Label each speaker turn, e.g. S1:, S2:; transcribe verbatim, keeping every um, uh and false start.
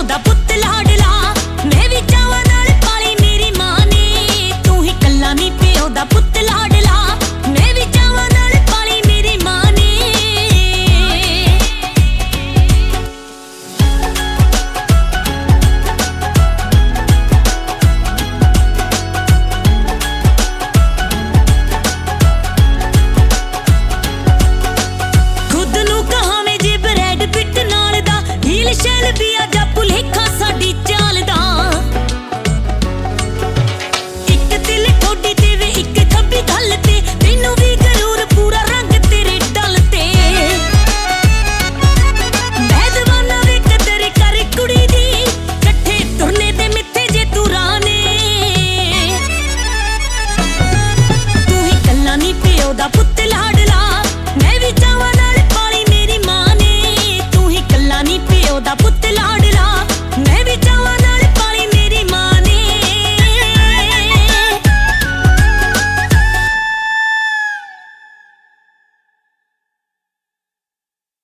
S1: ਦਾ ਪੁੱਤ ਲਾਡਲਾ, ਮੈਂ ਵੀ ਚਾਵਾਂ ਨਾਲ ਪਾਲੀ ਮੇਰੀ ਮਾਂ ਨੇ। ਤੂੰ ਹੀ ਕੱਲਾ ਨੀ ਪਿਓ ਦਾ ਪੁੱਤ ਲਾਡਲਾ, ਮੈਂ ਵੀ ਚਾਵਾਂ ਨਾਲ ਪਾਲੀ ਮੇਰੀ ਮਾਂ ਨੇ। ਸ਼ੈਲ ਵੀ ਆ ਜਾ ਭੁਲੇਖਾ ਸਾਡੀ ਚਾਲ ਦਾ, ਇੱਕ ਦਿਲ ਠੋਡੀ ਤੇ ਵੇ ਇੱਕ ਖੱਬੀ ਗੱਲ ਤੇ, ਤੈਨੂੰ ਵੀ ਗਰੂਰ ਪੂਰਾ ਰੰਗ ਤੇਰੇ ਡਲ ਤੇ। ਬੈਦਵਾਨਾ ਵੇ ਕਦਰ ਕਰ ਕੁੜੀ ਦੀ, ਇਕੱਠੇ ਤੁਰਨੇ ਤੇ ਮਿੱਥੇ ਜੇ ਤੂੰ ਰਾਹ ਨੇ। ਤੂੰ ਹੀ ਕੱਲਾ ਨੀ ਪਿਓ ਦਾ ਪੁੱਤ